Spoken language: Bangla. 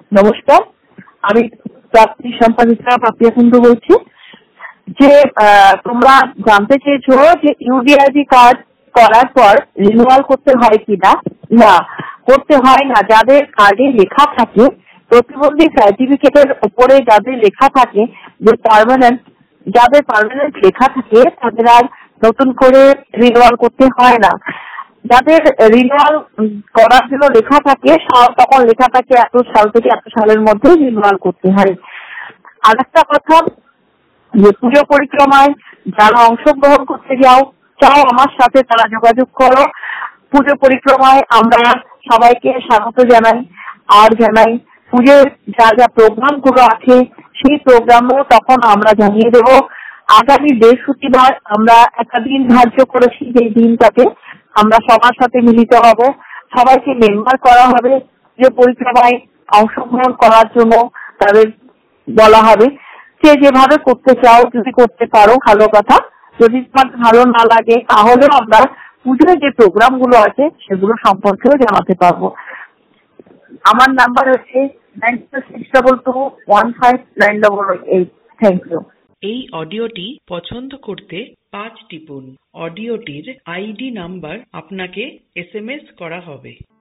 নমস্কার, আমি প্রাপ্তি সম্পাদিকা পাপিয়া কুন্ডু বলছি। যে তোমরা জানতে চেয়েছো যে ইউডিআইডি কার্ড করার পর রিনিউয়াল করতে হয় কিনা। না, করতে হয় না। যাদের কার্ডে লেখা থাকে, প্রতিবন্ধী সার্টিফিকেটের উপরে যাদের লেখা থাকে যে পার্মানেন্ট, যাদের পার্মানেন্ট লেখা থাকে তাদের আর নতুন করে রিনিউয়াল করতে হয় না। যাদের রিনিউয়াল করার জন্য লেখা থাকে, তখন লেখা থাকে এত সাল থেকে এত সালের মধ্যে রিনিউয়াল করতে হয়। আর একটা কথা, যে পুজো পরিক্রমায় যারা অংশগ্রহণ করতে চাও আমার সাথে, তারা যোগাযোগ করো। পুজো পরিক্রমায় আমরা সবাইকে স্বাগত জানাই। আর জানাই পুজোর যা যা প্রোগ্রাম গুলো আছে সেই প্রোগ্রামও তখন আমরা জানিয়ে দেব। আগামী বৃহস্পতিবার আমরা একটা দিন ধার্য করেছি, যে দিনটাতে আমরা সবার সাথে মিলিত হব, সবাইকে মেম্বার করা হবে। যে পরিক্রমায় অংশগ্রহণ করার জন্য তাদের বলা হবে, যে যেভাবে করতে চাও, যদি করতে পারো ভালো কথা, যদি তোমার ভালো না লাগে তাহলেও আমরা পুজোর যে প্রোগ্রাম গুলো আছে সেগুলো সম্পর্কেও জানাতে পারবো। আমার নাম্বার হচ্ছে 96221598। Thank you. এই অডিওটি পছন্দ করতে 5 টিপুন। অডিওটির আইডি নাম্বার আপনাকে SMS করা হবে।